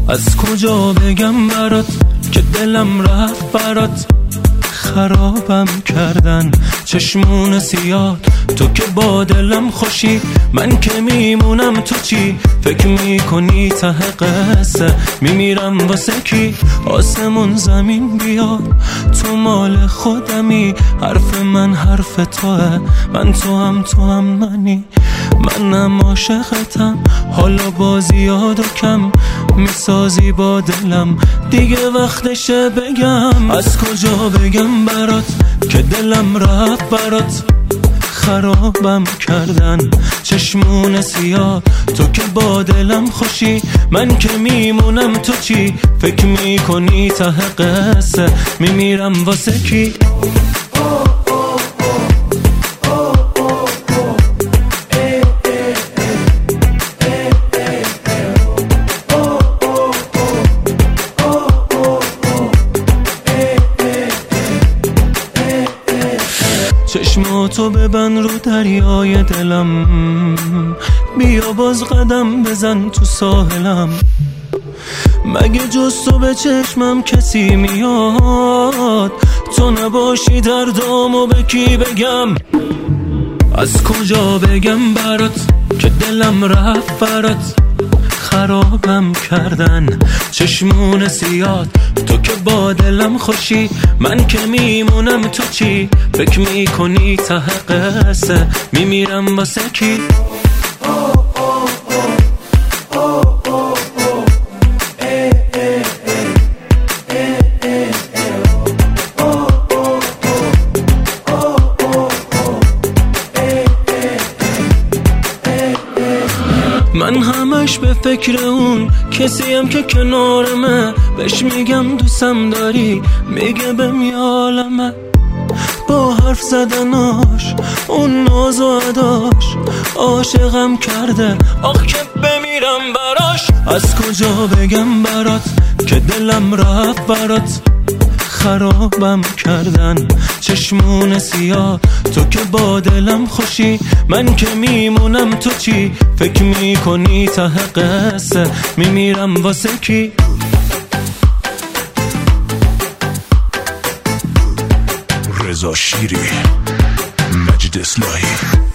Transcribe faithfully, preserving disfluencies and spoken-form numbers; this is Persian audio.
از کجا بگم برات که دلم رفت برات، خرابم کردن چشمون سیاه. تو که با دلم خوشی، من که میمونم تو چی؟ فکر میکنی ته قصه میمیرم واسه کی؟ آسمون زمین بیاد، تو مال خودمی، حرف من حرف توه، من تو هم تو هم منی. منم عاشقتم، حالا با زیاد و کم میسازی با دلم، دیگه وقتشه بگم. از کجا بگم برات که دلم رفت برات، خرابم کردن چشمون سیاه. تو که با دلم خوشی، من که میمونم تو چی؟ فکر میکنی ته قصه میمیرم واسه کی؟ چشماتو ببند رو دریای دلم، بیا باز قدم بزن تو ساحلم. مگه جز تو به چشمم کسی میاد؟ تو نباشی دردامو به کی بگم؟ از کجا بگم برات که دلم رفت برات، خرابم کردن چشمون سیاد. تو که با دلم خوشی، من که میمونم تو چی؟ فکر میکنی ته قصه میمیرم واسه کی؟ من همش به فکر اون کسیم که کنارمه، بهش میگم دوستم داری، میگه بهم یالمه. با حرف زدناش، اون ناز و اداش، عاشقم کرده، آخ که بمیرم براش. از کجا بگم برات که دلم رفت برات، خرابم کردن چشمون سیاه. تو که با دلم خوشی، من که میمونم تو چی؟ فکر میکنی ته قصه میمیرم واسه کی؟ رضا شیری، مجید اصلاحی.